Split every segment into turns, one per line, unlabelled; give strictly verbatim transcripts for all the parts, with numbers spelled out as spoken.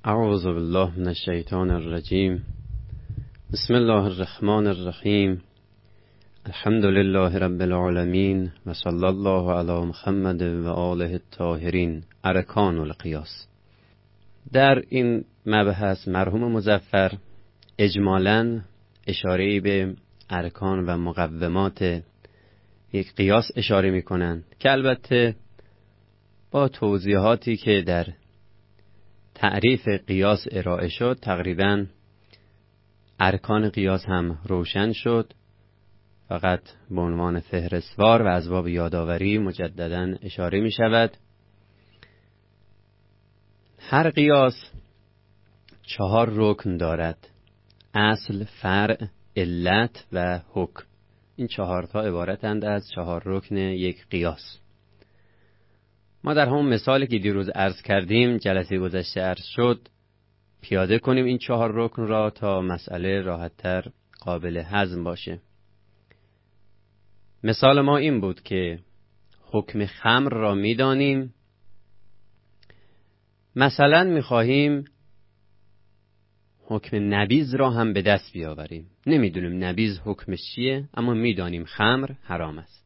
اعوذ بالله من الشیطان الرجیم. بسم الله الرحمن الرحیم. الحمد لله رب العالمین و صلی الله علی محمد و آله الطاهرین. ارکان القیاس. در این مبحث مرحوم مظفر اجمالاً اشاره‌ای به ارکان و مقومات یک قیاس اشاره می‌کنند که البته با توضیحاتی که در تعریف قیاس ارائه شد تقریباً ارکان قیاس هم روشن شد. فقط به عنوان فهرستوار و از باب یادآوری مجدداً اشاره می شود. هر قیاس چهار رکن دارد: اصل، فرع، علت و حکم. این چهار تا عبارتند از چهار رکن یک قیاس. ما در همون مثالی که دیروز عرض کردیم، جلسه گذشته عرض شد، پیاده کنیم این چهار رکن را تا مسئله راحت‌تر قابل هضم باشه. مثال ما این بود که حکم خمر را می‌دانیم، مثلا می‌خواهیم حکم نبیذ را هم به دست بیاوریم. نمی‌دونیم نبیذ حکمش چیه، اما می‌دانیم خمر حرام است.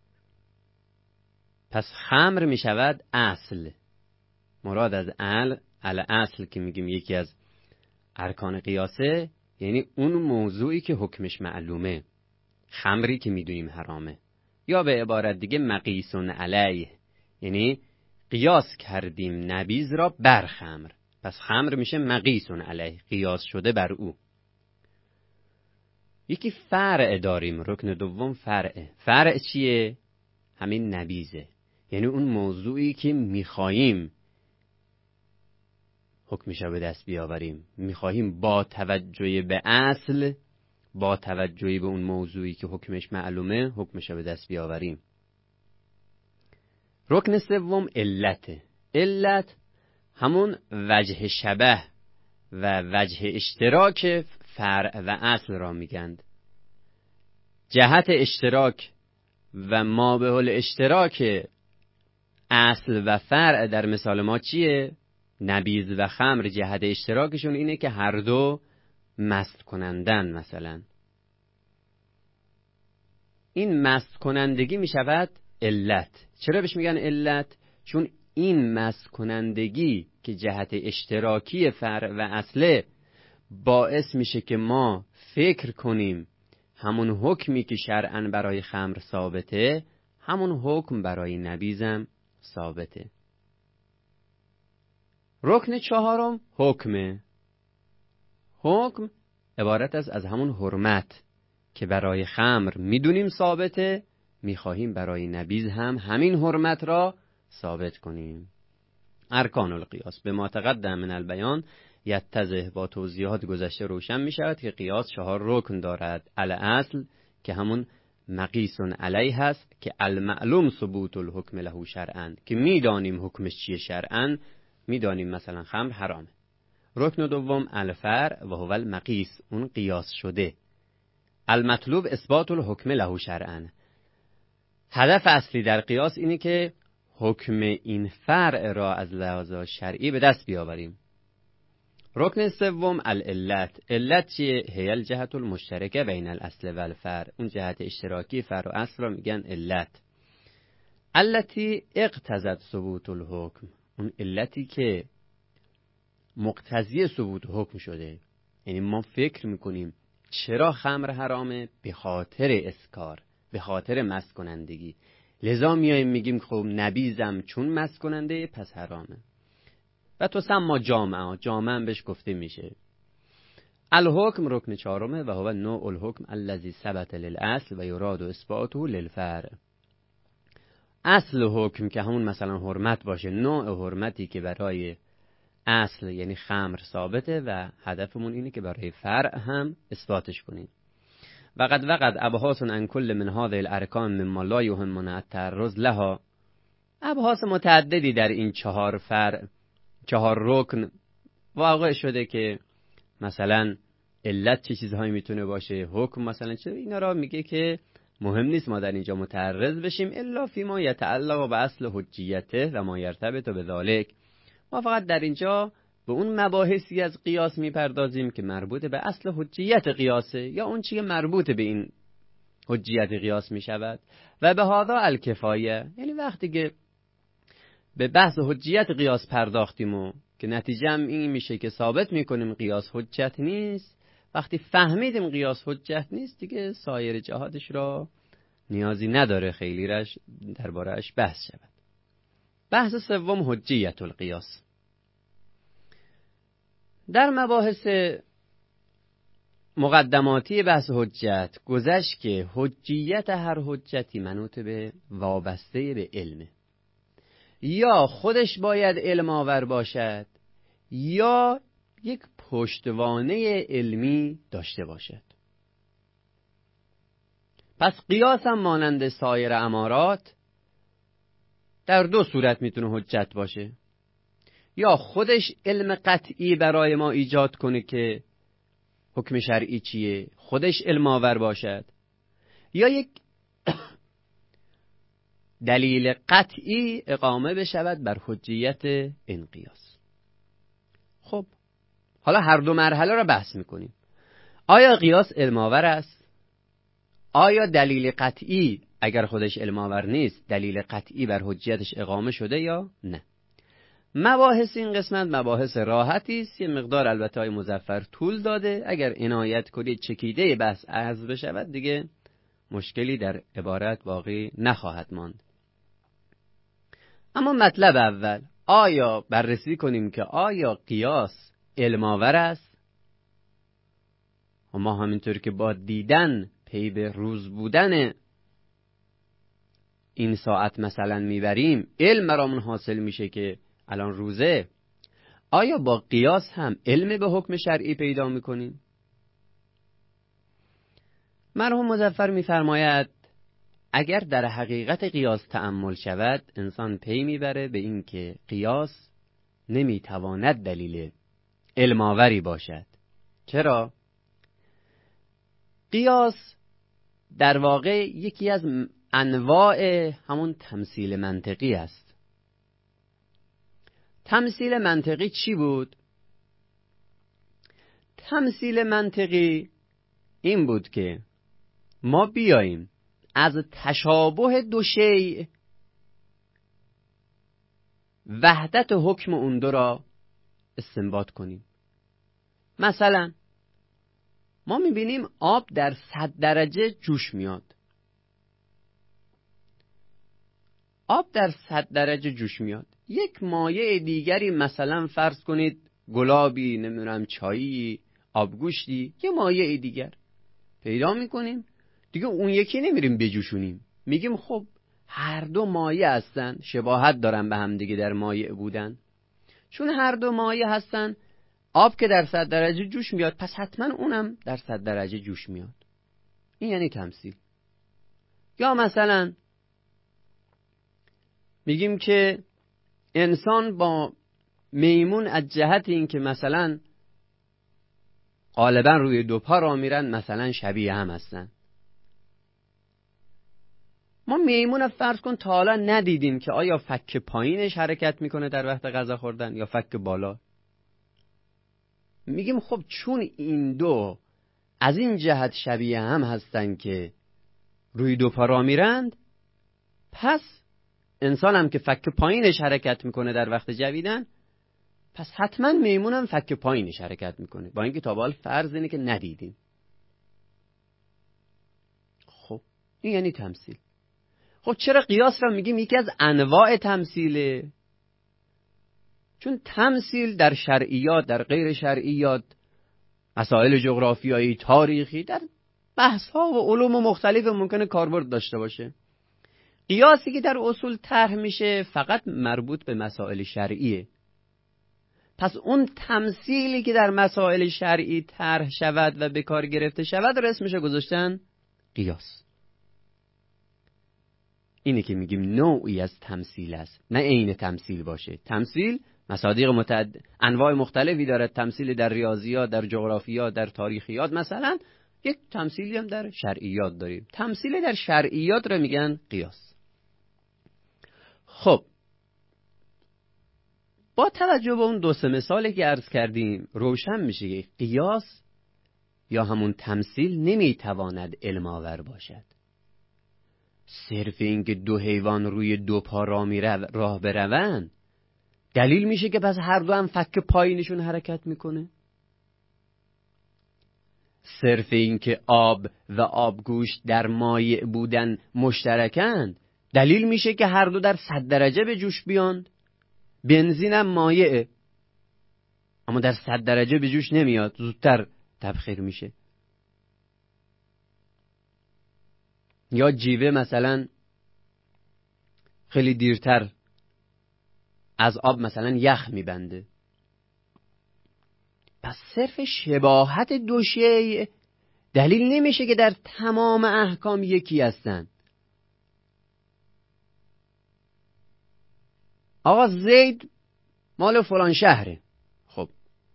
پس خمر می شود اصل. مراد از ال ال اصل که میگیم یکی از ارکان قیاسه، یعنی اون موضوعی که حکمش معلومه، خمری که میدونیم حرامه. یا به عبارت دیگه مقیسون علیه، یعنی قیاس کردیم نبیذ را بر خمر، پس خمر میشه مقیسون علیه، قیاس شده بر او. یکی فرع داریم، رکن دوم فرعه. فرع چیه؟ همین نبیذه، یعنی اون موضوعی که میخواییم حکمش رو به دست بیاوریم، میخواییم با توجه به اصل، با توجه به اون موضوعی که حکمش معلومه، حکمش رو به دست بیاوریم. رکن سوم علته. علت همون وجه شبه و وجه اشتراک فرع و اصل را میگند. جهت اشتراک و ما به حال اشتراک اصل و فرع در مثال ما چیه؟ نبیذ و خمر جهت اشتراکشون اینه که هر دو مست کنندن. مثلا این مست کنندگی می شود علت. چرا بهش میگن علت؟ چون این مست کنندگی که جهت اشتراکی فرع و اصله باعث میشه که ما فکر کنیم همون حکمی که شرعاً برای خمر ثابته، همون حکم برای نبیذم ثابته. رکن چهارم حکمه. حکم عبارت است از همون حرمت که برای خمر میدونیم ثابته، میخواهیم برای نبیذ هم همین حرمت را ثابت کنیم. ارکان القیاس به ما تقدم من البیان یتضح، با توضیحات گذشته روشن می شود که قیاس چهار رکن دارد. الاصل که همون مقیسون علیه هست که المعلوم ثبوت الحکم له شرعاً، که میدانیم حکمش چیه شرعاً، میدانیم مثلا خمر حرامه. رکن دوم الفرع و هو المقیس، اون قیاس شده. المطلوب اثبات الحکم له شرعاً، هدف اصلی در قیاس اینه که حکم این فرع را از لحاظ شرعی به دست بیاوریم. رکن سوم العلت. علت چیه؟ هی الجهت المشترکه بین الاصل و الفرع، اون جهت اشتراکی فرع و اصل را میگن علت. التی اقتضت ثبوت الحکم، اون علتی که مقتضی ثبوت حکم شده. یعنی ما فکر میکنیم چرا خمر حرامه؟ به خاطر اسکار، به خاطر مست کنندگی. لذا میایم میگیم خب نبیذم چون مست کننده پس حرامه. و تو سما جامعه، جامعه هم بهش گفته میشه. الحکم رکن چهارمه و هو نوع الحکم الذی ثبت للاصل و یراد اثباته للفرع. اصل حکم که همون مثلا حرمت باشه، نوع حرمتی که برای اصل یعنی خمر ثابته و هدفمون اینه که برای فرع هم اثباتش کنیم. وقد وقد ابحاث عن کل من هذه الارکان مما لا یهمنا التعرض لها، ابحاث متعددی در این چهار فرع، چهار رکن واقع شده که مثلا علت چه چیزهایی میتونه باشه، حکم مثلا چه، اینا را میگه که مهم نیست ما در اینجا متعرض بشیم الا فیما یتعلق باصل حجیته و ما یرتبط بذلک. ما فقط در اینجا به اون مباحثی از قیاس میپردازیم که مربوط به اصل حجیت قیاسه یا اون چیزی که مربوط به این حجیت قیاس میشود و به هذا الکفایه. یعنی وقتی که به بحث حجیت قیاس پرداختیم و که نتیجه هم این میشه که ثابت میکنیم قیاس حجت نیست، وقتی فهمیدیم قیاس حجت نیست دیگه سایر جهاتش را نیازی نداره خیلی رش درباره‌اش بحث شود. بحث سوم حجیت القیاس. در مباحث مقدماتی بحث حجت گذشت که حجیت هر حجتی منوط به وابسته به علمه، یا خودش باید علم آور باشد یا یک پشتوانه علمی داشته باشد. پس قیاس هم مانند سایر امارات در دو صورت میتونه حجت باشه، یا خودش علم قطعی برای ما ایجاد کنه که حکم شرعی چیه، خودش علم آور باشد، یا یک دلیل قطعی اقامه بشود بر حجیت این قیاس. خب حالا هر دو مرحله را بحث میکنیم. آیا قیاس علم آور است؟ آیا دلیل قطعی اگر خودش علم آور نیست دلیل قطعی بر حجیتش اقامه شده یا نه؟ مباحث این قسمت مباحث راحتی است، یه مقدار البته های مظفر طول داده. اگر عنایت کنید چکیده بحث عرض بشود دیگه مشکلی در عبارت باقی نخواهد ماند. اما مطلب اول، آیا بررسی کنیم که آیا قیاس علم آور است؟ و ما همینطور که با دیدن پی به روز بودن این ساعت مثلا میبریم علم برامون حاصل میشه که الان روزه، آیا با قیاس هم علم به حکم شرعی پیدا میکنیم؟ مرحوم مظفر میفرماید اگر در حقیقت قیاس تأمل شود انسان پی میبره به این که قیاس نمیتواند دلیل علم آوری باشد. چرا؟ قیاس در واقع یکی از انواع همون تمثیل منطقی است. تمثیل منطقی چی بود؟ تمثیل منطقی این بود که ما بیاییم از تشابه دو شیء وحدت حکم اون دو را استنباط کنیم. مثلا ما میبینیم آب در صد درجه جوش میاد. آب در صد درجه جوش میاد. یک مایع دیگری مثلا فرض کنید گلابی، نمیدونم چایی، آبگوشتی، یه مایع دیگر پیدا میکنیم دیگه اون یکی نمیریم بجوشونیم، میگیم خب هر دو مایع هستن، شباهت دارن به هم دیگه در مایع بودن. چون هر دو مایع هستن، آب که در صد درجه جوش میاد پس حتما اونم در صد درجه جوش میاد. این یعنی تمثیل. یا مثلا میگیم که انسان با میمون از جهت این که مثلا غالبا روی دو پا را میرن مثلا شبیه هم هستن. ما میمون فرض کن تا حالا ندیدیم که آیا فک پایینش حرکت میکنه در وقت غذا خوردن یا فک بالا. میگیم خب چون این دو از این جهت شبیه هم هستن که روی دو پا را میرند، پس انسان هم که فک پایینش حرکت میکنه در وقت جویدن، پس حتما میمون هم فک پایینش حرکت میکنه، با اینکه تا به حال فرض اینه که ندیدیم. خب این یعنی تمثیل. خب چرا قیاس را میگیم یکی از انواع تمثیله؟ چون تمثیل در شرعیات، در غیر شرعیات، مسائل جغرافیایی، تاریخی، در بحث ها و علوم مختلف ممکنه کاربرد داشته باشه. قیاسی که در اصول طرح میشه فقط مربوط به مسائل شرعیه. پس اون تمثیلی که در مسائل شرعی طرح شود و به کار گرفته شود را اسمش گذاشتن قیاس. اینه که میگیم نوعی از تمثیل است، نه عین تمثیل باشه. تمثیل مصادیق متعدد، انواع مختلفی داره. تمثیل در ریاضیات، در جغرافیات، در تاریخیات، مثلا یک تمثیلی هم در شرعیات داریم. تمثیل در شرعیات را میگن قیاس. خب با توجه به اون دو سه مثالی که عرض کردیم روشن میشه که قیاس یا همون تمثیل نمیتواند علم آور باشد. صرف این که دو حیوان روی دو پا راه میرو راه بروند دلیل میشه که پس هر دو هم فک پایینشون حرکت میکنه؟ صرف این که آب و آبگوشت در مایع بودن مشترکند دلیل میشه که هر دو در صد درجه به جوش بیاند؟ بنزین هم مایعه اما در صد درجه به جوش نمیاد، زودتر تبخیر میشه. یا جیوه مثلا خیلی دیرتر از آب مثلا یخ میبنده. پس صرف شباهت دو شیء دلیل نمیشه که در تمام احکام یکی هستن. آقا زید مال فلان شهره، خب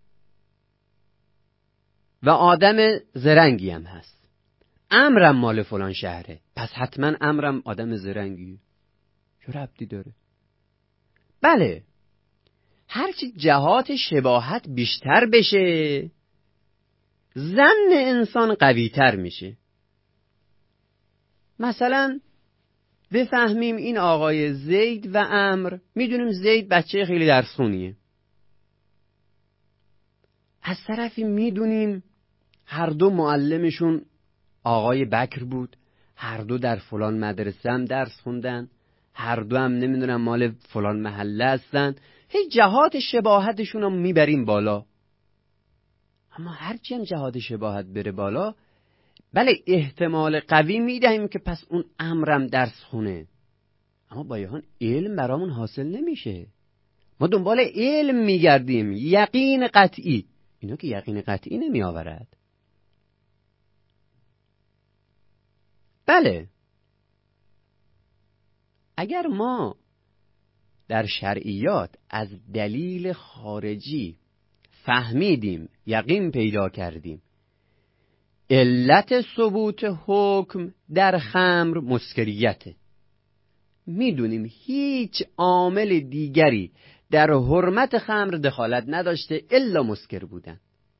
و آدم زرنگی هم هست. عمرم مال فلان شهره، پس حتما عمرم آدم زرنگی. چه ربطی داره؟ بله، هرچی جهات شباهت بیشتر بشه ظن انسان قوی تر میشه. مثلا بفهمیم این آقای زید و عمرو، میدونیم زید بچه خیلی درسخونیه، از طرفی میدونیم هر دو معلمشون آقای بکر بود، هر دو در فلان مدرسه هم درس خوندن، هر دو هم نمیدونم مال فلان محله هستن، هی جهات شباهتشون رو میبریم بالا. اما هرچی هم جهات شباهت بره بالا، بله احتمال قوی میدهیم که پس اون عمرم درس خونه، اما با یهان علم برامون حاصل نمیشه. ما دنبال علم میگردیم، یقین قطعی. اینا که یقین قطعی نمی آورد. بله، اگر ما در شرعیات از دلیل خارجی فهمیدیم، یقین پیدا کردیم علت ثبوت حکم در خمر مسکریته، میدونیم هیچ عامل دیگری در حرمت خمر دخالت نداشته الا مسکر بودن،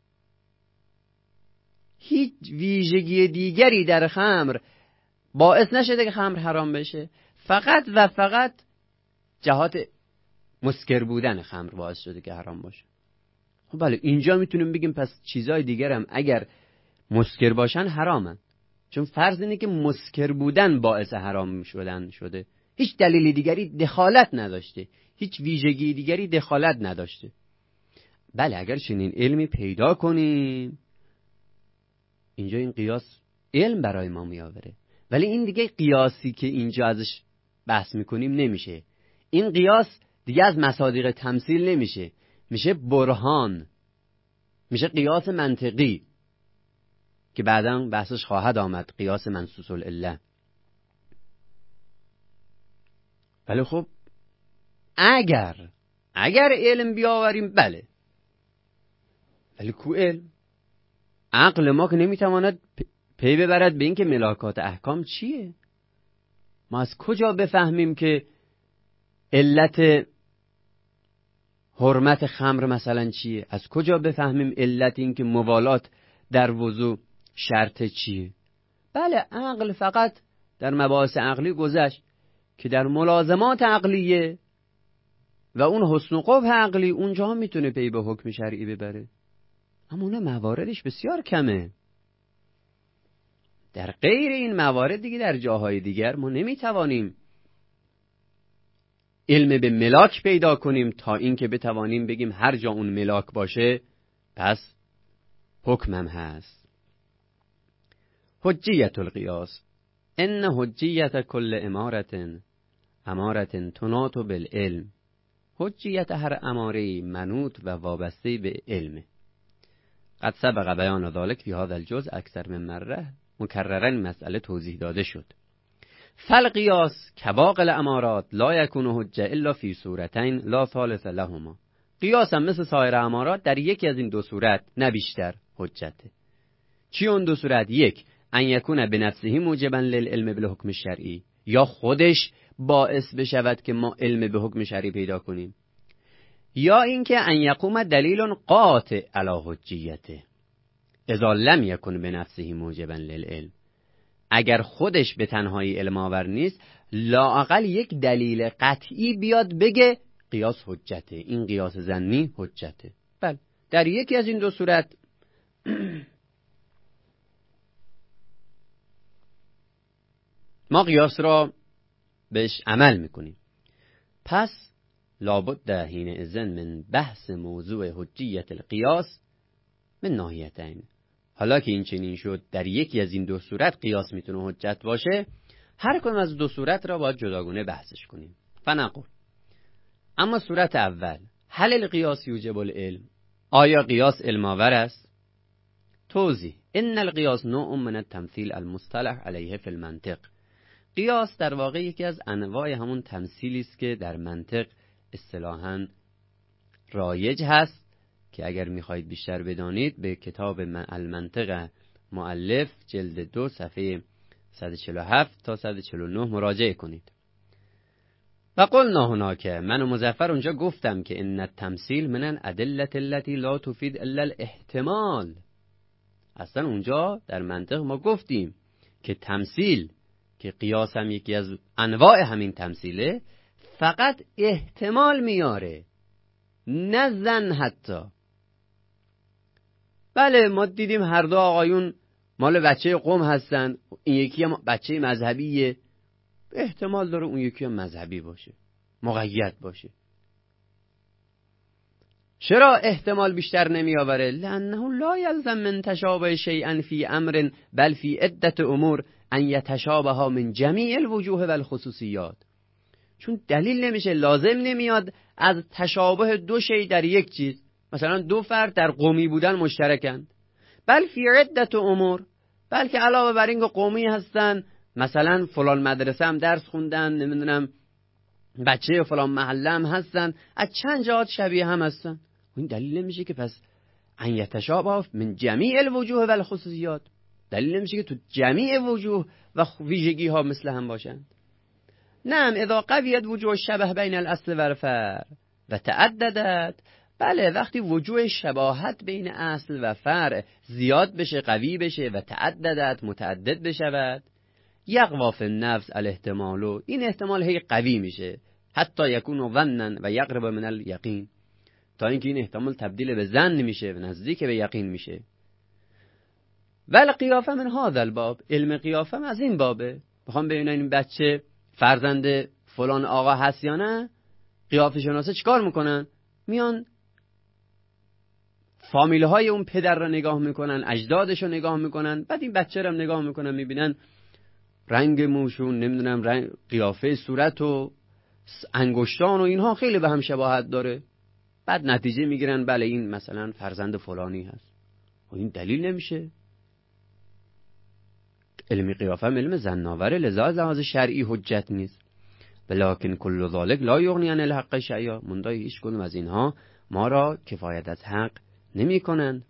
هیچ ویژگی دیگری در خمر باعث نشده که خمر حرام بشه، فقط و فقط جهات مسکر بودن خمر باعث شده که حرام باشه. خب بله، اینجا میتونیم بگیم پس چیزهای دیگر هم اگر مسکر باشن حرامن، چون فرض اینه که مسکر بودن باعث حرام شدن شده، هیچ دلیل دیگری دخالت نداشته، هیچ ویژگی دیگری دخالت نداشته. بله، اگر چنین علمی پیدا کنیم اینجا این قیاس علم برای ما میآوره. ولی این دیگه قیاسی که اینجا ازش بحث میکنیم نمیشه، این قیاس دیگه از مصادیق تمثیل نمیشه، میشه برهان، میشه قیاس منطقی که بعداً بحثش خواهد آمد، قیاس منصوص العله. ولی خب اگر اگر علم بیاوریم بله، ولی کو علم؟ عقل ما که نمیتواند پی ببرد به این که ملاکات احکام چیه. ما از کجا بفهمیم که علت حرمت خمر مثلا چیه؟ از کجا بفهمیم علت این که موالات در وضو شرط چیه؟ بله، عقل فقط در مباحث عقلی گذشت که در ملازمات عقلیه و اون حسن و قبح عقلی اونجا میتونه پی به حکم شرعی ببره، اما اون مواردش بسیار کمه. در غیر این موارد دیگه در جاهای دیگر ما نمیتوانیم علم به ملاک پیدا کنیم تا اینکه بتوانیم بگیم هر جا اون ملاک باشه پس حکمم هست. حجیت القیاس ان حجیت کل امارت امارت تناط بالعلم، حجیت هر اماره منوط و وابسته به علم. قد سبق بیان ذلک فی هذا الجزء اکثر من مره، مکررا مسئله توضیح داده شد. فالقیاس کباقی الامارات لا یکون حجه الا فی صورتین لا ثالث لهما. قیاس هم مثل سایر امارات در یکی از این دو صورت نه بیشتر حجته. چی اون دو صورت؟ یک، ان یکون بنفسه موجبا للعلم بالحکم الشرعی، یا خودش باعث بشود که ما علم به حکم شرعی پیدا کنیم، یا اینکه ان یقوم دلیل قاطع علی حجیته اذا لم یکن بنفسه موجبا للعلم. اگر خودش به تنهایی علم آور نیست، لااقل یک دلیل قطعی بیاد بگه قیاس حجته، این قیاس ظنی حجته. بله، در یکی از این دو صورت ما قیاس را بهش عمل میکنیم. پس لابد حین اذن من بحث موضوع حجیت القیاس من ناحیتین. حالا که این چنین شد، در یکی از این دو صورت قیاس میتونه حجت باشه، هر کدوم از دو صورت را باید جداگانه بحثش کنیم. فنقول اما صورت اول، هل القیاس یوجب العلم؟ آیا قیاس علم آور است؟ توضیح: ان القیاس نوع من التمثیل المصطلح علیه فی المنطق. قیاس در واقع یکی از انواع همون تمثیلی است که در منطق اصطلاحاً رایج هست، که اگر میخواهید بیشتر بدانید به کتاب المنطق مؤلف جلد دو صفحه صد و چهل و هفت تا صد و چهل و نه مراجعه کنید. و قلنا هناک، من و مظفر اونجا گفتم که ان التمثیل من الادله التي لا تفید الا الاحتمال. اصلا اونجا در منطق ما گفتیم که تمثیل، که قیاس هم یکی از انواع همین تمثیله، فقط احتمال میاره، نه زن حتی. بله، ما دیدیم هر دو آقایون مال بچه قوم هستن، این یکی هم بچه مذهبیه، احتمال داره اون یکی هم مذهبی باشه، مقید باشه. چرا احتمال بیشتر نمی آوره؟ لانه لا یلزم من تشابه شیئا فی امر بل فی عدت امور ان یتشابه من جمیع الوجوه و الخصوصیات. چون دلیل نمیشه، لازم نمیاد از تشابه دو شی در یک چیز، مثلا دو فرد در قومی بودن مشترکند، بل فی عدت امور، بلکه علاوه بر اینکه قومی هستن، مثلا فلان مدرسه هم درس خوندن، نمیدونم بچه فلان محله هم هستن، از چند جهات شبیه هم هستن. این دلیل نمیشه که پس ان یتشابه من جمیع الوجوه و الخصوصیات، دلیل نمیشه که تو جمیع وجوه و ویژگی ها مثل هم باشند. نعم اذا قویت وجوه الشبه بین الاصل و الفرع و تعددت، بله وقتی وجوه شباهت بین اصل و فرع زیاد بشه، قوی بشه و تعددت متعدد بشود، یقوا فی النفس الاحتمال، این احتمال هی قوی میشه، حتی یکون ظنا و یقرب من الیقین، تا اینکه این احتمال تبدیل به ظن میشه و نزدیک به یقین میشه. ول قیافه من هذا الباب، علم قیافه از این بابه. بخوام ببینن این بچه فرزند فلان آقا هست یا نه، قیافه شناسه چیکار میکنن؟ میان فامیله های اون پدر رو نگاه میکنن، اجدادش رو نگاه میکنن، بعد این بچه رو هم نگاه میکنن، میبینن رنگ موشون، نمیدونم رنگ قیافه صورت و انگشتان و اینها خیلی به هم شباهت داره، بعد نتیجه میگیرن بله این مثلا فرزند فلانی هست. و این دلیل نمیشه. علم قیافه هم علم ظن‌آوره، لذا از لحاظ شرعی حجت نیست. ولکن کل ذالک لا یغنی عن الحق شیئا، مندای هیچ کدوم از اینها ما را کفایت از حق نمی کنند.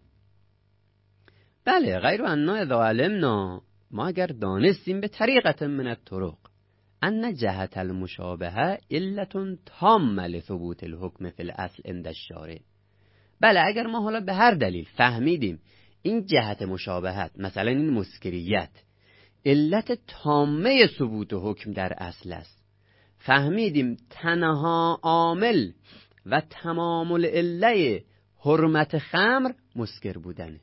بله، غیر انا اذا علمنا، ما اگر دانستیم به طریقت من الطرق ان جهت المشابهه علت تامه لثبوت الحکم فی الاصل عند الشارع. بله، اگر ما حالا به هر دلیل فهمیدیم این جهت مشابهت، مثلا این مسکریت، علت تامه ثبوت حکم در اصل است، فهمیدیم تنها عامل و تمام العله حرمت خمر مسکر بودنه،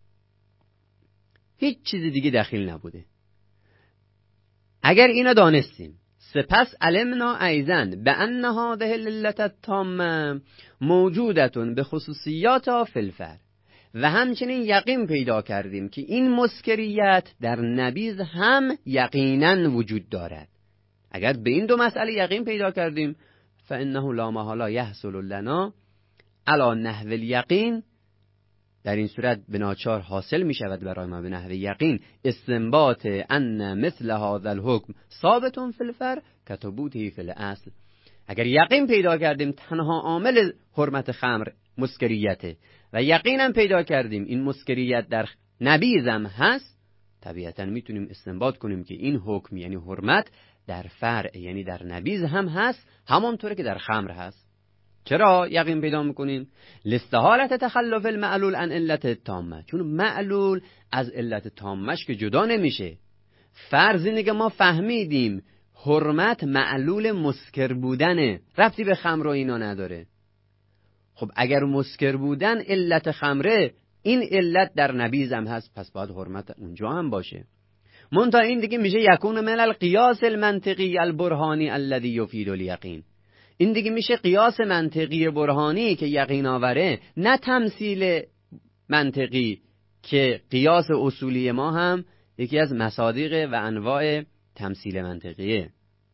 هیچ چیز دیگه دخیل نبوده. اگر اینو دانستیم، سپس علمنا ایضا بان هذه العلت التامه موجودت بخصوصیاتها فی الفرع، و همچنین یقین پیدا کردیم که این مسکریت در نبیذ هم یقینا وجود دارد. اگر به این دو مسئله یقین پیدا کردیم، فانه لا محاله یحصل لنا علی نحو الیقین، در این صورت بناچار حاصل می شود برای ما به نحو یقین استنباط ان مثل هذا الحکم ثابت فی الفرع کثبوته فی الاصل. اگر یقین پیدا کردیم تنها عامل حرمت خمر مسکریته و یقینا پیدا کردیم این مسکریت در نبیذم هست، طبیعتا میتونیم استنباط کنیم که این حکم یعنی حرمت در فرع یعنی در نبیذ هم هست، همانطوره که در خمر هست. چرا یقین پیدا میکنیم؟ لاستحالة تخلف المعلول عن علت تامه، چون معلول از علت تامش که جدا نمیشه. فرض اینه که ما فهمیدیم حرمت معلول مسکر بودنه، ربطی به خمر و اینا نداره. خب اگر مسکر بودن علت خمره، این علت در نبیذ هم هست، پس باید حرمت اونجا هم باشه. منتها این دیگه میشه یکون من القیاس المنطقی البرهانی الذی یفید الیقین. این دیگه میشه قیاس منطقی برهانی که یقین آوره، نه تمثیل منطقی که قیاس اصولی ما هم یکی از مصادیق و انواع تمثیل منطقیه.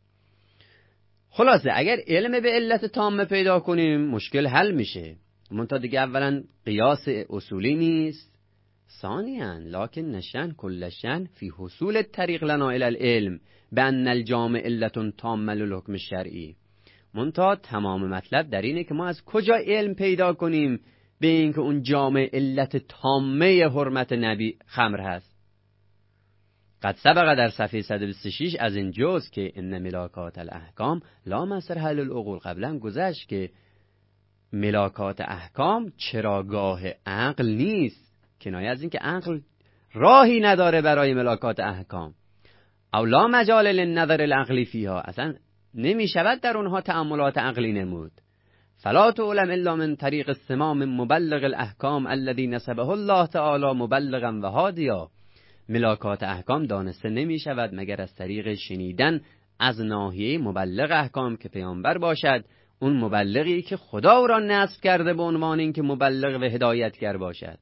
خلاصه اگر علم به علت تامه پیدا کنیم مشکل حل میشه. منتها دیگه اولا قیاس اصولی نیست، ثانیاً لکن نشن کلشن فی حصول الطریق لنا الی العلم بان الجامع علت تامه للحکم الشرعی. منتها تمام مطلب در اینه که ما از کجا علم پیدا کنیم به اینکه اون جامع علت تامه حرمت نبی خمر هست. قد سبق در صفحه صد و بیست و شش از این جز که ان ملاکات الاحکام لا مسرح للعقول، قبلا گذشت که ملاکات احکام چراگاه عقل نیست، کنایه از این که عقل راهی نداره برای ملاکات احکام. او لا مجال للنظر العقلی فیها، اصلا نمی شود در اونها تأملات عقلی نمود. فلا تعلم الا من طریق السماع من مبلغ الاحکام الذي نسبه الله تعالی مبلغا و هادیا. ملاکات احکام دانسته نمی شود مگر از طریق شنیدن از ناحیه مبلغ احکام که پیامبر باشد، اون مبلغی که خدا او را نصب کرده به عنوان این که مبلغ و هدایتگر باشد.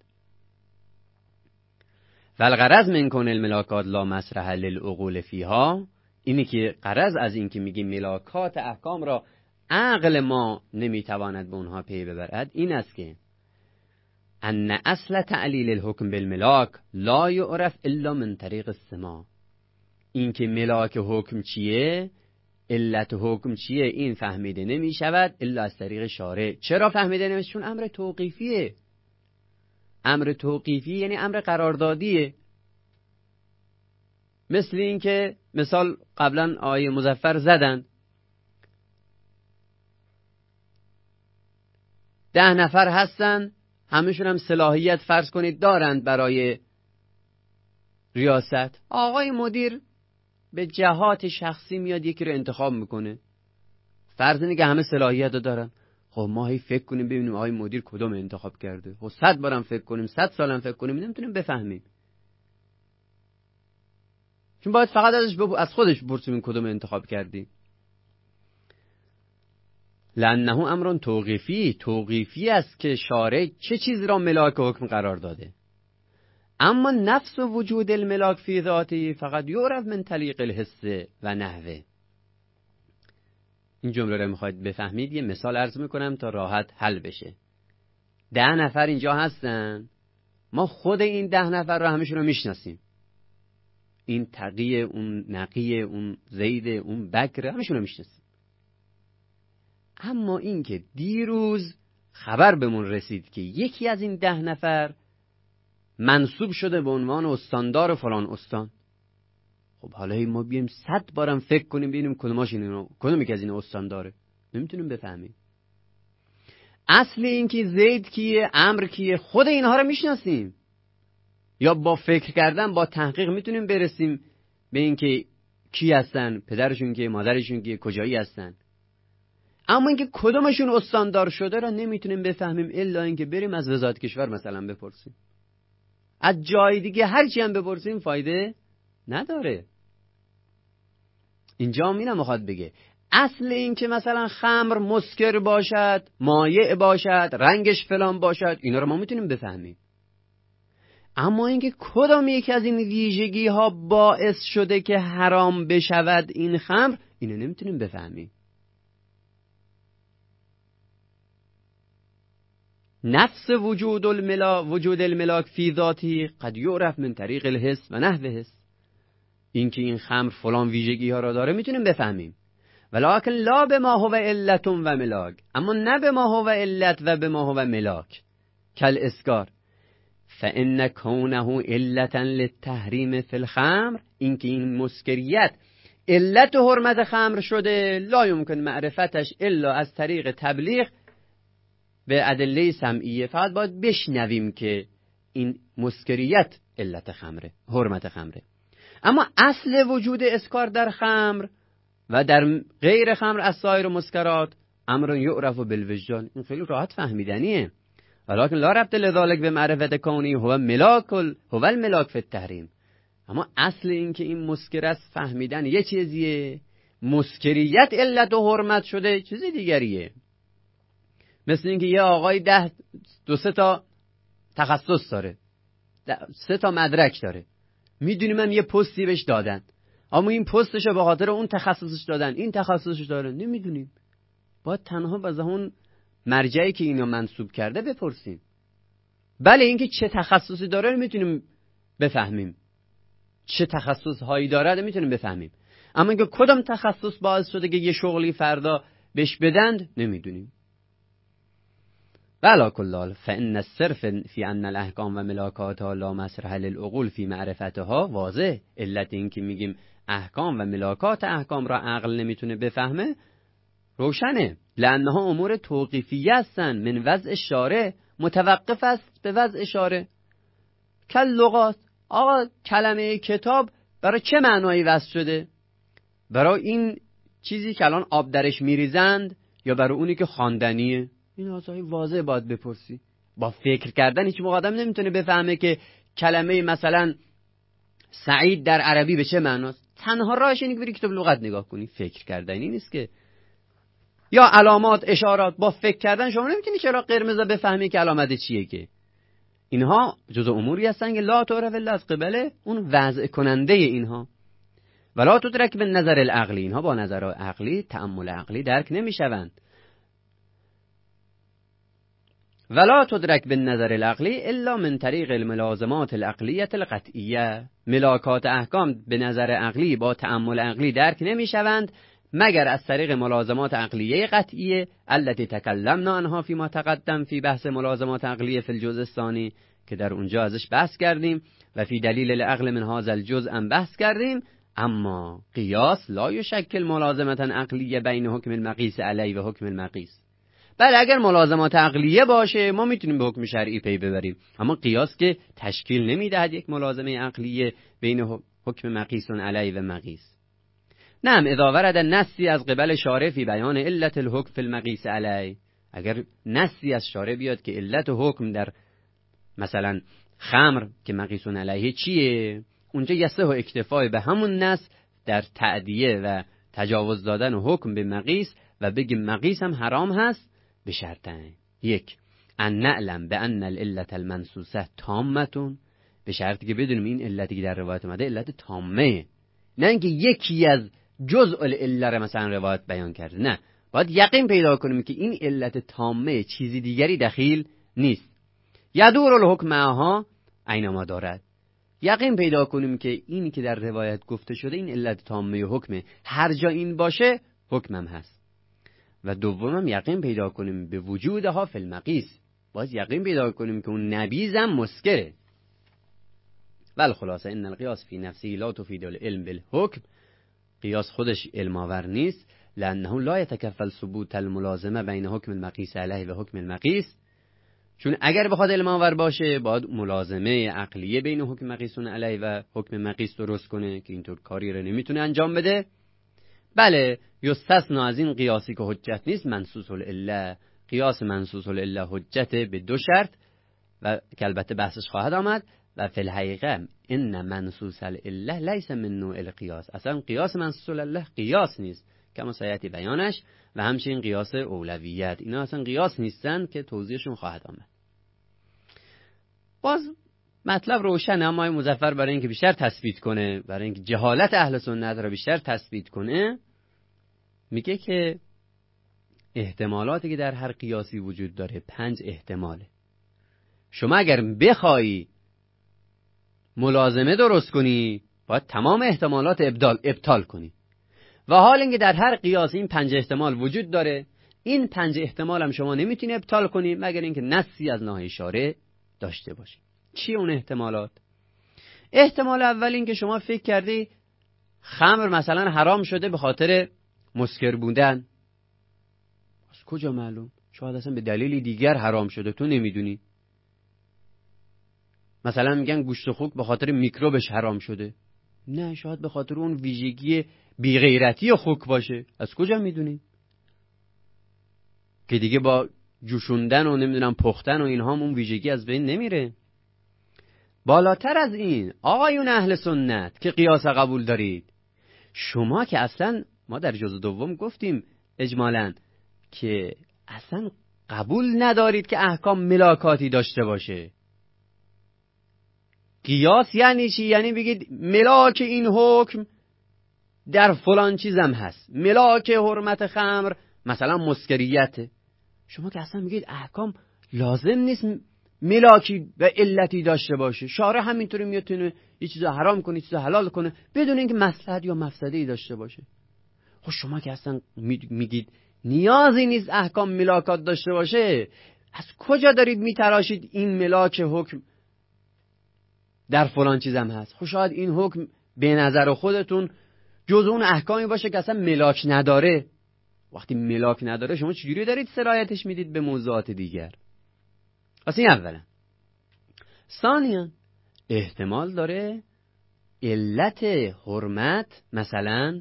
والغرض من کون الملاکات لا مسرح للعقول فیها، اینی که غرض از این که میگیم ملاکات احکام را عقل ما نمیتواند به اونها پی ببرد این است که ان اصل تعلیل الحکم بالملاک لا یعرف الا من طریق السماع. این که ملاک حکم چیه، علت حکم چیه، این فهمیده نمی شود الا از طریق شارع. چرا فهمیده نمی شود؟ چون امر توقیفیه. امر توقیفی یعنی امر قراردادیه. مثل این که مثال قبلا آیه مظفر زدن، ده نفر هستن، همشون هم صلاحیت فرض کنید دارند برای ریاست. آقای مدیر به جهات شخصی میاد یکی رو انتخاب میکنه، فرض اینه که همه صلاحیت رو دارن. خب ما هی فکر کنیم ببینیم آقای مدیر کدوم انتخاب کرده، خب صد بارم فکر کنیم، صد سالم فکر کنیم، نمیتونیم بفهمیم، چون باید فقط ازش بب... از خودش بپرسیم کدوم انتخاب کردی. لانه امر توقیفی، توقیفی است که شارع چه چیز را ملاک حکم قرار داده. اما نفس و وجود الملاک فی ذاتی فقط یعرف من طریق الحس و نحوه. این جمله رو میخواید بفهمید، یه مثال عرض میکنم تا راحت حل بشه. ده نفر اینجا هستن، ما خود این ده نفر رو همشون رو میشناسیم، این تقیه، اون نقیه، اون زید، اون بکر، همشون رو میشناسیم. اما این که دیروز خبر بهمون رسید که یکی از این ده نفر منصوب شده به عنوان استاندار فلان استان، خب حالا ما بیایم صد بارم فکر کنیم ببینیم کدوماش اینو، کدومی که از این استانداره، نمیتونیم بفهمیم. اصل این که زید کیه، عمرو کیه، خود اینها رو میشناسیم، یا با فکر کردن، با تحقیق میتونیم برسیم به این که کی هستن، پدرشون کیه، مادرشون کیه، کجایی هستن. اما اینکه کدومشون استاندار شده را نمیتونیم بفهمیم الا اینکه بریم از وزارت کشور مثلا بپرسیم. از جای دیگه هر چی هم بپرسیم فایده نداره. اینجا هم اینم میخواد بگه اصل این که مثلا خمر مسکر باشد، مایع باشد، رنگش فلان باشد، اینا رو ما میتونیم بفهمیم. اما اینکه کدام یک از این ویژگی ها باعث شده که حرام بشود این خمر، اینو نمیتونیم بفهمیم. نفس وجود الملا وجود الملاک فی ذاتی قد یعرف من طریق الحس و نحو حس. این که این خمر فلان ویژگی ها را داره میتونیم بفهمیم، ولکن لا بما هو علت و ملاک، اما نه بما هو علت و بما هو ملاک کل اسکار. فان کونه علتا للتحریم فی الخمر، این که این مسکریت علت حرمت خمر شده، لا یمکن معرفتش الا از طریق تبلیغ به ادله سمعیه، فقط باید بشنویم که این مسکریت علت خمره، حرمت خمره. اما اصل وجود اسکار در خمر و در غیر خمر از سایر مسکرات امر یعرف بالوجدان، این خیلی راحت فهمیدنیه. ولکن لا ربط لذالک به معرفت کونی هو ملاک هو الملاک فی التحریم. اما اصل این که این مسکر است فهمیدن یه چیزیه، مسکریت علت و حرمت شده چیز دیگریه. مثل اینکه یه آقای ده دو سه تا تخصص داره، سه تا مدرک داره، میدونیم هم یه پستی بهش دادن، اما این پستشو به خاطر اون تخصصش دادن، این تخصصش داره نمیدونیم. باید تنها از اون مرجعی که اینو منصوب کرده بپرسیم. بله اینکه چه تخصصی داره رو میتونیم بفهمیم، چه تخصص هایی داره میتونیم بفهمیم، اما اینکه کدام تخصص باعث شده که یه شغلی فردا بهش بدند نمیدونیم. ولا کلال فان الصرف فی ان الاحکام و ملاکاتها لا مسرح للعقول فی معرفتها واضح. علت این که میگیم احکام و ملاکات احکام را عقل نمیتونه بفهمه روشنه، لانها امور توقیفیه هستن، من وضع شارع، متوقف است به وضع شارع. کل لغات، آقا کلمه کتاب برای چه معنایی وضع شده؟ برای این چیزی که الان آب درش میریزند یا برای اونی که خواندنیه؟ این آزای واضح باید بپرسی. با فکر کردن هیچ موقع آدم نمیتونه بفهمه که کلمه مثلا سعید در عربی به چه معناست. تنها راهش اینه که بری کتاب لغت نگاه کنی. فکر کردنی نیست که. یا علامات، اشارات، با فکر کردن شما نمیتونی چرا قرمز بفهمی که علامت چیه. که اینها جزء اموری هستن که لا تعرف الا از قبل اون وضع کننده اینها. ولا تدرک به نظر العقلی، اینها با نظر عقلی، تأمل عقلی درک نمیشوند. ولا تدرک به نظر العقلی الا من طریق الملازمات العقلیه القطعیه، ملاکات احکام به نظر عقلی با تأمل عقلی درک نمیشوند مگر از طریق ملازمات عقلیه قطعیه التي تکلمنا عنها فيما تقدم فی بحث ملازمات عقلیه فی الجزء الثانی، که در اونجا ازش بحث کردیم و فی دلیل العقل من هذا الجزء هم بحث کردیم. اما قیاس لا یشکل ملازمتا عقلیه بین حکم المقیس علی و حکم المقیس. بله اگر ملازمات عقلیه باشه ما میتونیم به حکم شرعی پی ببریم، اما قیاس که تشکیل نمیدهد یک ملازمه عقلیه بین حکم مقیس علی و مقیس. نعم اذا ورد نصی از قبل شارع فی بیان علت الحکم فی المقیس علی، اگر نصی از شارع بیاد که علت حکم در مثلا خمر که مقیس علیه چیه، اونجا یصح اکتفای به همون نص در تعدیه و تجاوز دادن حکم به مقیس و بگیم مقیس هم حرام هست به شرطین: یک ان نعلم بان العلت المنصوصه تامتون، به شرطی که بدونیم این علتی که در روایت اومده علت تامه، نه اینکه یکی از جزء العله رو مثلا روایت بیان کرده، نه، باید یقین پیدا کنیم که این علت تامه چیزی دیگری دخیل نیست. یدور الحکم معها اینما دارد، یقین پیدا کنیم که اینی که در روایت گفته شده این علت تامه حکمه، هر جا این باشه حکمم هست. و دومم یقین پیدا کنیم به وجودها فی المقیس، باز یقین پیدا کنیم که اون نبیذم مسکره. ول خلاصه ان القیاس فی نفسه لا تفید العلم بالحکم، قیاس خودش علم آور نیست، لانه لا یتکفل ثبوت الملازمه بین حکم المقیس علیه و حکم المقیس، چون اگر بخواد علم آور باشه باید ملازمه عقلیه بین حکم مقیس علیه و حکم مقیس درست کنه که اینطور کاری رو نمیتونه انجام بده. بله یستثنا از این قیاسی که حجت نیست منصوص العله، قیاس منصوص العله حجت به دو شرط و که البته بحثش خواهد آمد. و فی الحقیقه ان منصوص العله لیس من نوع القیاس، اصلا قیاس منصوص العله قیاس نیست کما سیاتی بیانش، و همچنین قیاس اولویت، اینا اصلا قیاس نیستن که توضیحشون خواهد آمد. باز مطلب روشنه، اما مظفر برای اینکه بیشتر تثبیت کنه، برای اینکه جهالت اهل سنت را بیشتر تثبیت کنه، میگه که احتمالاتی که در هر قیاسی وجود داره پنج احتماله. شما اگر بخوایی ملازمه درست کنی باید تمام احتمالات ابدال ابطال کنی، و حال اینکه در هر قیاس این پنج احتمال وجود داره، این پنج احتمال هم شما نمیتونی ابطال کنی مگر اینکه نصی از ناحیه شارع داشته باشی. چی اون احتمالات؟ احتمال اول این که شما فکر کردی خمر مثلا حرام شده به خاطر مسکر بودن. از کجا معلوم؟ شاید اصلا به دلیل دیگر حرام شده، تو نمیدونی. مثلا میگن گوشت خوک به خاطر میکروبش حرام شده. نه، شاید به خاطر اون ویژگی بیغیرتی خوک باشه. از کجا میدونی؟ که دیگه با جوشوندن و نمیدونم پختن و اینها اون ویژگی از بین نمیره. بالاتر از این آقایون اهل سنت که قیاس قبول دارید، شما که اصلا ما در جزء دوم گفتیم اجمالاً که اصلا قبول ندارید که احکام ملاکاتی داشته باشه. قیاس یعنی چی؟ یعنی بگید ملاک این حکم در فلان چیزم هست، ملاک حرمت خمر مثلا مسکریته. شما که اصلا میگید احکام لازم نیست ملاکی و علتی داشته باشه، شارع همینطوری میتونه یه چیز حرام کنه، یه چیز حلال کنه بدون اینکه مصلحت یا مفسده‌ای داشته باشه. خب شما که اصلا میگید نیازی نیست احکام ملاکات داشته باشه، از کجا دارید میتراشید این ملاک حکم در فلان چیزم هست؟ خب شاید این حکم به نظر خودتون جز اون احکامی باشه که اصلا ملاک نداره. وقتی ملاک نداره شما چجوری دارید سرایتش میدید به موضوعات دیگر؟ پس این اولا. ثانیاً احتمال داره علت حرمت مثلا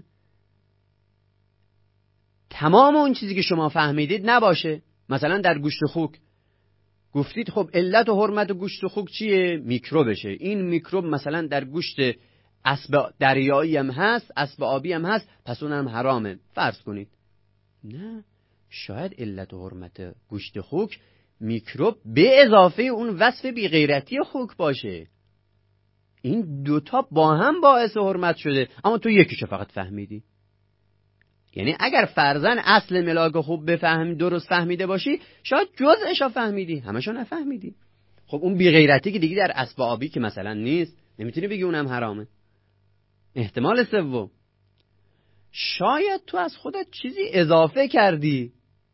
تمام اون چیزی که شما فهمیدید نباشه. مثلا در گوشت خوک گفتید خب علت و حرمت گوشت خوک چیه؟ میکروبشه. این میکروب مثلا در گوشت اسب دریایی هم هست، اسب آبی هم هست، پس اونم حرامه فرض کنید. نه، شاید علت و حرمت گوشت خوک میکروب به اضافه اون وصف بی غیرتی خوک باشه. این دوتا با هم باعث حرمت شده، اما تو یکیشو فقط فهمیدی. یعنی اگر فرضاً اصل ملاک خوب بفهم درست فهمیده باشی، شاید جزءشو فهمیدی، همشو نفهمیدی. خب اون بی غیرتی که دیگه در اسب آبی که مثلا نیست، نمیتونی بگی اونم حرامه. احتمال سوم، شاید تو از خودت چیزی اضافه کردی.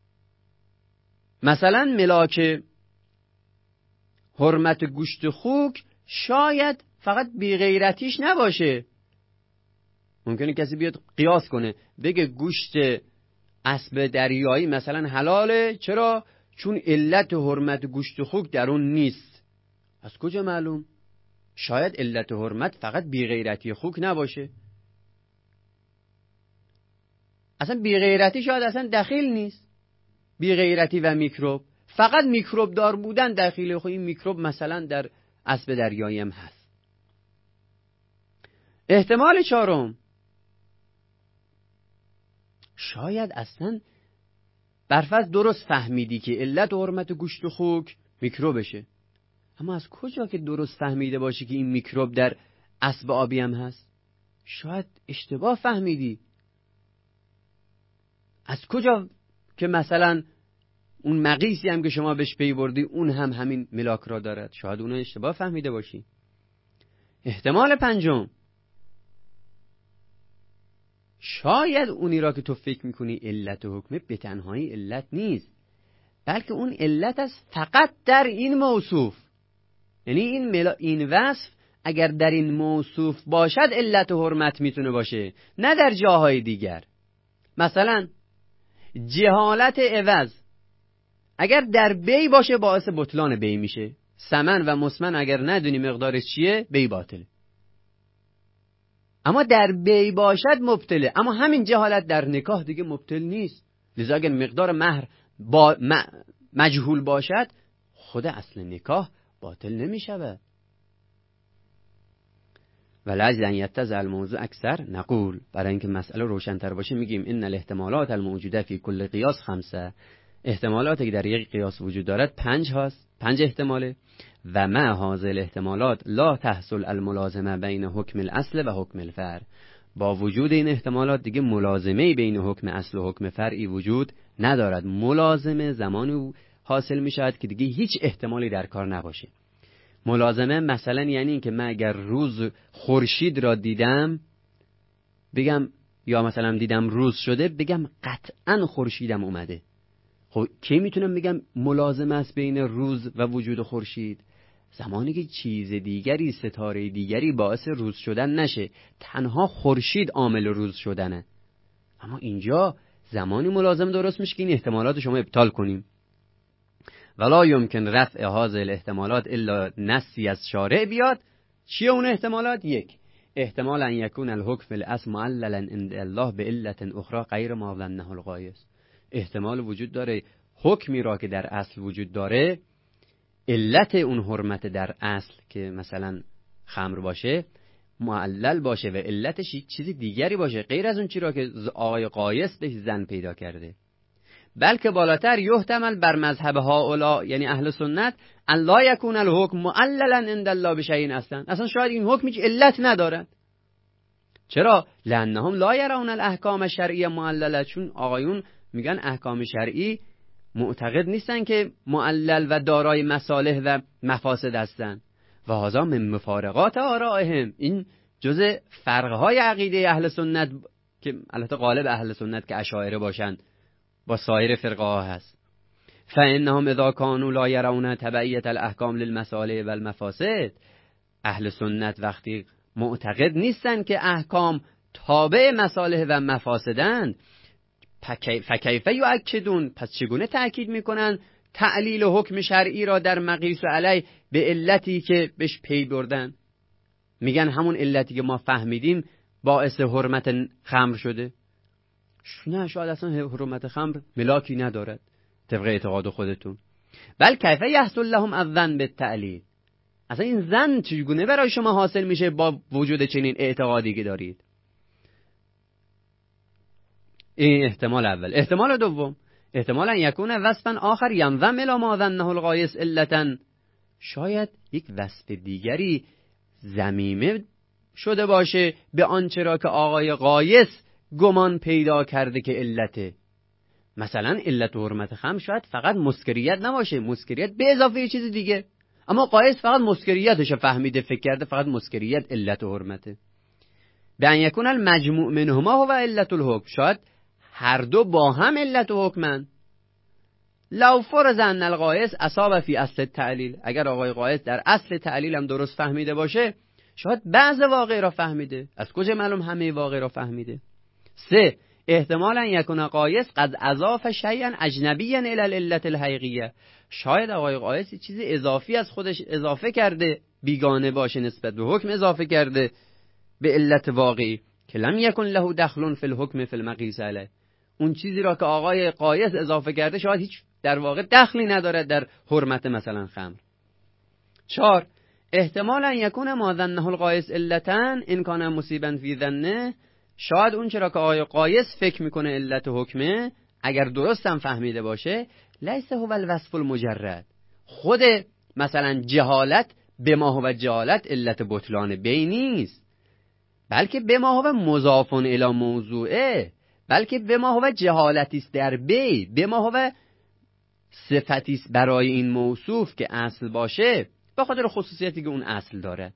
مثلا ملاک حرمت گوشت خوک شاید فقط بی غیرتیش نباشه. ممکنه کسی بیاد قیاس کنه بگه گوشت اسب دریایی مثلا حلاله. چرا؟ چون علت حرمت گوشت خوک در اون نیست. از کجا معلوم؟ شاید علت حرمت فقط بی غیرتی خوک نباشه. اصلا بی غیرتی شاید اصلا دخیل نیست. بی غیرتی و میکروب فقط میکروب دار بودن دخیله. خب این میکروب مثلا در اسب دریایی هم هست. احتمال چهارم، شاید اصلا برفرض درست فهمیدی که علت و حرمت گوشت خوک میکروبشه، اما از کجا که درست فهمیده باشی که این میکروب در اسب آبی هم هست؟ شاید اشتباه فهمیدی. از کجا که مثلا اون مقیسی هم که شما بهش پی بردی اون هم همین ملاک را دارد؟ شاید اونو اشتباه فهمیده باشی. احتمال پنجم، شاید اونی را که تو فکر میکنی علت و حکمه به تنهایی علت نیست، بلکه اون علت است فقط در این موصوف. یعنی این ملا... این وصف اگر در این موصوف باشد علت و حرمت میتونه باشه، نه در جاهای دیگر. مثلا جهالت عوض اگر در بی باشه باعث بطلان بی میشه. ثمن و مسمن اگر ندونی مقدارش چیه بی باطله، اما در بی باشد مبتله. اما همین جهالت در نکاح دیگه مبتل نیست. لذا اگر مقدار مهر با مجهول باشد خود اصل نکاح باطل نمی شود. ولعل ان یتضح الموضوع اکثر نقول، برای اینکه مسئله روشن‌تر باشه میگیم ان الاحتمالات الموجوده فی کل قیاس خمسه. احتمالاتی که در یک قیاس وجود دارد پنج هاست، پنج احتماله. و مع هذه الاحتمالات لا تحصل الملازمه بین حکم الاصل و حکم الفرع. با وجود این احتمالات دیگه ملازمه بین حکم اصل و حکم فرعی وجود ندارد. ملازمه زمانی حاصل می شود که دیگه هیچ احتمالی در کار نباشه. ملازمه مثلا یعنی این که من اگر روز خورشید را دیدم بگم، یا مثلا دیدم روز شده بگم قطعا خورشیدم اومده. خب کی میتونم بگم ملازمه است بین روز و وجود خورشید؟ زمانی که چیز دیگری، ستاره دیگری باعث روز شدن نشه، تنها خورشید عامل روز شدنه. اما اینجا زمانی ملازم درست میشه که این احتمالات شما ابطال کنیم. ولا یمکن رفع هذه الاحتمالات الا نصی از شارع بیاد. چیه اون احتمالات؟ یک، احتمال ان یکون الحکم فی الاصل معللا عند الله به علت اخرى غیر ما ظنه القایس. احتمال وجود داره حکمی را که در اصل وجود داره، علت اون حرمت در اصل که مثلا خمر باشه معلل باشه و علتش یک چیز دیگری باشه غیر از اون چیزی را که آقای قایس بهش ظن پیدا کرده. بلکه بالاتر یحتمل بر مذهب هؤلاء یعنی اهل سنت ان لا یکون الحکم معللا عند الله بشیء اصلا. اصلا شاید این حکم هیچ علت ندارد. چرا؟ لانهم لا یرون الاحکام الشرعیه معلله. چون آقایون میگن احکام شرعی معتقد نیستن که معلل و دارای مصالح و مفاسد هستن. و هذا من مفارقات آرائهم. این جزء فرقهای عقیده اهل سنت که البته غالب اهل سنت که اشاعره باشن با سایر فرقه ها هست. فانهم اذا كانوا لا يرون تبعیت الاحکام للمصالح و المفاسد. اهل سنت وقتی معتقد نیستن که احکام تابع مصالح و مفاسدند، فکیف یؤکدون، پس چگونه تأکید میکنن تعلیل حکم شرعی را در مقیس علی به علتی که بهش پی بردن؟ میگن همون علتی که ما فهمیدیم باعث حرمت خمر شده. نه، شاید اصلا حرمت خمر ملاکی ندارد طبق اعتقاد خودتون. بل کیف یحصل لهم الظن بالتعلیل. اصلا این ظن چگونه برای شما حاصل میشه با وجود چنین اعتقادی که دارید؟ این احتمال اول. احتمال دوم، احتمال ان یکون وصفا آخر ینضم الی ما ظنه القایس علتا. شاید یک وصف دیگری ضمیمه شده باشه به آنچه را که آقای قایس گمان پیدا کرده که علته. مثلا علت حرمت خمر شاید فقط مسکریت نباشه، مسکریت به اضافه یه چیز دیگه، اما قایس فقط مسکریتش فهمیده، فکر کرده فقط مسکریت علت حرمته. به ان یکون المجموع منهما هو علت الحکم. شاید هر دو با هم علت حکمن. لو فرض ان القایس اصاب فی اصل التعلیل. اگر آقای قایس در اصل تعلیل هم درست فهمیده باشه، شاید بعض واقع را فهمیده. از کجا معلوم همه واقع را فهمیده؟ سه، احتمالا یکون قایس قد اضاف شیئا اجنبیا الی العلت الحقیقیه. شاید آقای قایس چیز اضافی از خودش اضافه کرده، بیگانه باشه نسبت به حکم اضافه کرده به علت واقعی که لم یکن له دخل فی الحکم فی المقیس علیه. اون چیزی را که آقای قایس اضافه کرده شاید هیچ در واقع دخلی نداره در حرمت مثلا خمر. چهار، احتمالا یکون ما ظنه القایس علتا ان کان مصیبا فی ظنه. شاید اون چرا که آقای قایس فکر میکنه علت حکمه اگر درست هم فهمیده باشه، لیس هو الوصف المجرد. خود مثلا جهالت به ما هو جهالت علت بطلان بی نیست، بلکه به ما هو مضاف الی موضوعه، بلکه به ما هو جهالتی است در بی، به ما هو صفتی است برای این موصوف که اصل باشه به خاطر خصوصیتی که اون اصل داره.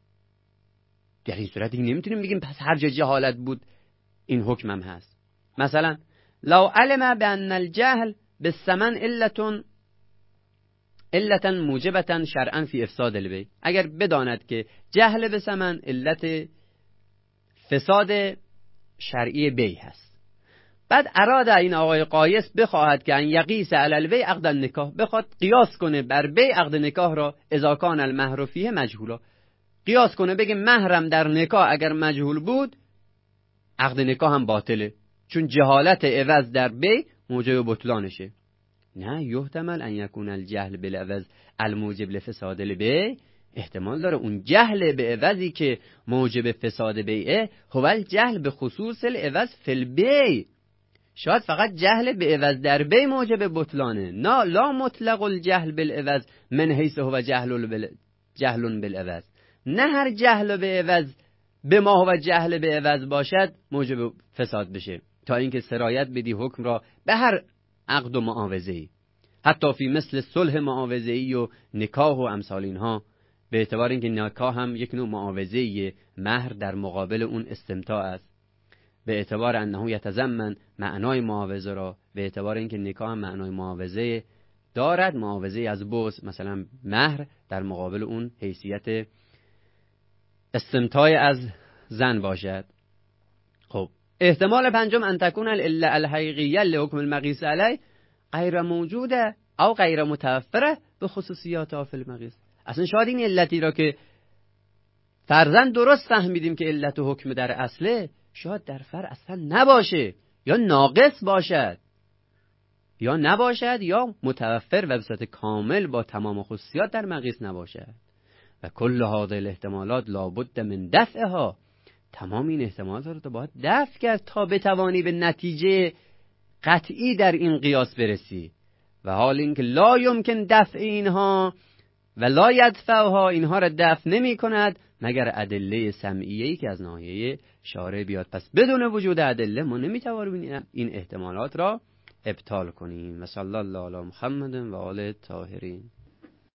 در این صورت دیگه نمیتونیم بگیم پس هر جا جهالت بود این حکم هم هست. مثلا لو علم بان الجهل بالثمن علتون علتا موجبتا شرعا فی افساد البیع. اگر بداند که جهل به ثمن علت فساد شرعی بیع هست، بعد اراد این آقای قایس بخواهد که ان یقیس علی البیع عقد النکاح، بخواد قیاس کنه بر بیع عقد نکاح را، اذا کان المهر فیه مجهولا، قیاس کنه بگه مهرم در نکاح اگر مجهول بود عقد نکاح هم باطله، چون جهالت عوض در بیع موجب بطلانشه. نه، یحتمل ان یکون الجهل بالعوض الموجب لفساد البیع. احتمال داره اون جهل به عوضی که موجب فساد بیعه هو الجهل به خصوص العوض فی البیع. شاید فقط جهل به عوض در بیع موجب بطلانه. نه، لا مطلق الجهل بالعوض من حیث هو جهل بال جهل بالعوض. نه هر جهل به عوض به ما هو جهل به عوض باشد موجب فساد بشه، تا اینکه سرایت بدی حکم را به هر عقد و معاوضه‌ای، حتی فی مثل صلح معاوضه‌ای و نکاح و امثال اینها، به اعتبار اینکه نکاح هم یک نوع معاوضه‌ای، مهر در مقابل اون استمتاع است، به اعتبار انه یتضمن معنای معاوضه را، به اعتبار اینکه نکاح هم معنای معاوضه دارد، معاوضه از بوس، مثلا مهر در مقابل اون حیثیت استمتاع از زن باشد. خب احتمال پنجم ان تکون العله الحقیقیه لحکم المقیس علیه غیر موجوده او غیر متوفره به خصوصیات فی المقیس. اصلا شاید این علتی را که فرضاً درست فهمیدیم که علت و حکم در اصله، شاید در فرع اصلا نباشه، یا ناقص باشد، یا نباشد، یا متوفر و به صورت کامل با تمام خصوصیات در مقیس نباشد. و کل هذه الاحتمالات لابد من دفعها، تمام این احتمالات رو تو باید دفع کرد تا بتوانی به نتیجه قطعی در این قیاس برسی. و حال اینکه لا یمکن دفع اینها و لا یدفعها، اینها را دفع نمی کند مگر ادله سمعیه‌ای که از ناحیه شارع بیاد. پس بدون وجود ادله ما نمیتوانیم این احتمالات را ابطال کنیم. و صلی الله علی محمد و آل الطاهرین.